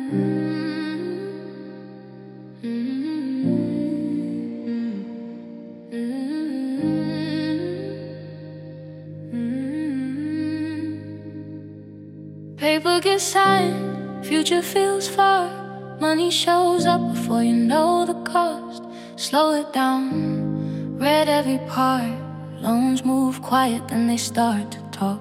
Paper gets signed, future feels far. Money shows up before you know the cost. Slow it down, read every part. Loans move quiet, then they start to talk.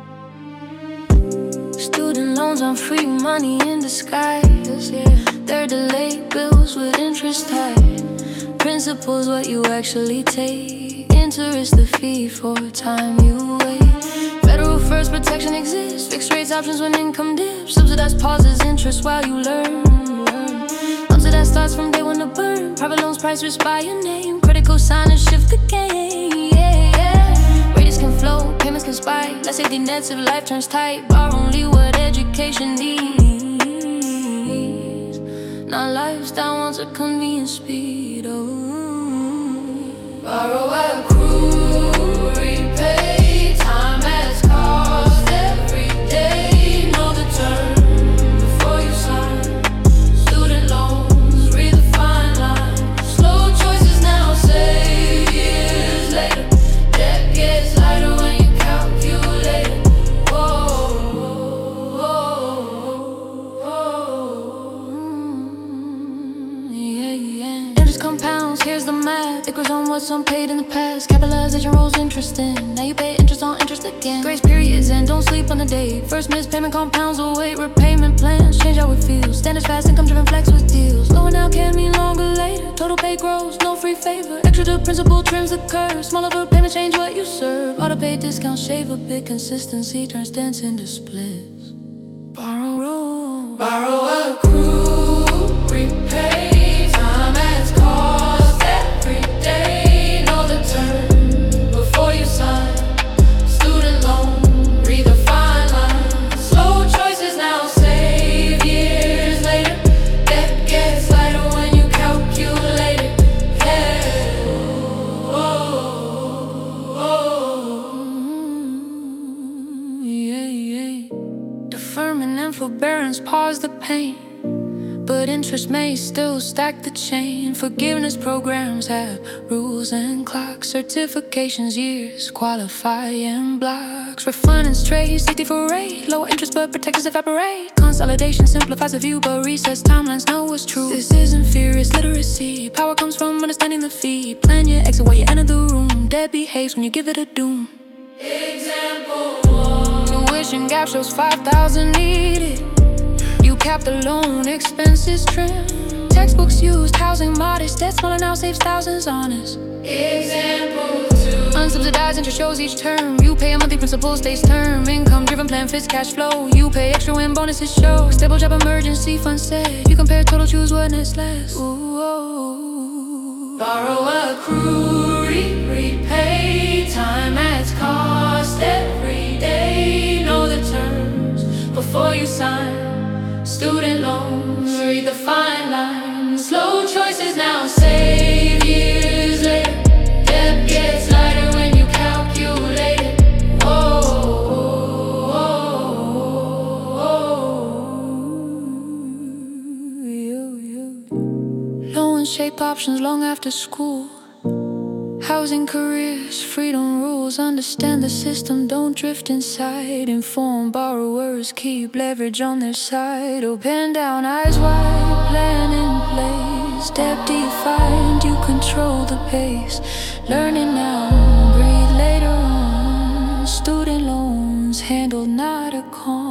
Student loans on free money in disguise, yeah. They're delayed bills with interest tied. Principal's what you actually take. Interest the fee for time you wait. Federal first protection exists. Fixed rates options when income dips. Subsidized pauses interest while you learn. That starts from day one to burn. Private loans price risk by your name. Credit co-signers shift the game, yeah, yeah. Rates can flow, payments can spike. Let's safety nets if life turns tight. Borrow only what education needs. Not lifestyle wants a convenient speed, oh. Borrow at accrue, repay. Time has cost every day. Know the term before you sign. It grows on what's unpaid in the past. Capitalization rolls interest in. Now you pay interest on interest again. Grace periods and don't sleep on the day. First missed payment compounds will wait. Repayment plans change how it feels. Standards fast, income driven flex with deals. Lower now can mean longer later. Total pay grows, no free favor. Extra to principal trims the curve. Smaller for payment change what you serve. Auto pay discounts shave a bit. Consistency turns dents into splits. Borrow roll, borrow accrue, repay. Time has cost. Know the term before you sign. Student loan, read the fine line. Slow choices now save years later. Debt gets lighter when you calculate it. Yeah. Yeah, yeah. Deferment and forbearance pause the pain, but interest may still stack the chain. Forgiveness programs have rules and clocks. Certifications, years, qualify and blocks. Refinance trade, safety for rate. Lower interest but protections evaporate. Consolidation simplifies the view but resets timelines know what's true. This isn't fear, it's literacy. Power comes from understanding the fee. Plan your exit while you enter the room. Debt behaves when you give it a doom. Example 1. Tuition gap shows 5,000 needed. You cap the loan, expenses trim. Textbooks used, housing modest. Debt smaller now saves thousands honest. Example 2. Unsubsidized interest shows each term. You pay a monthly, principal stays term. Income driven plan fits cash flow. You pay extra when bonuses show. Stable job, emergency fund set. You compare total, choose what next less. Ooh, oh. Borrow, accrue, repay. Time has cost every day. Know the terms before you sign. Student loans, read the fine line. Slow choices now save years later. Debt gets lighter when you calculate it. Whoa, low and shape options long after school. Housing, careers, freedom rules. Understand the system, don't drift inside. Informed borrowers keep leverage on their side. Open down, eyes wide, plan in place. Debt defined, you control the pace. Learning now, breathe later on. Student loans handled, not a con.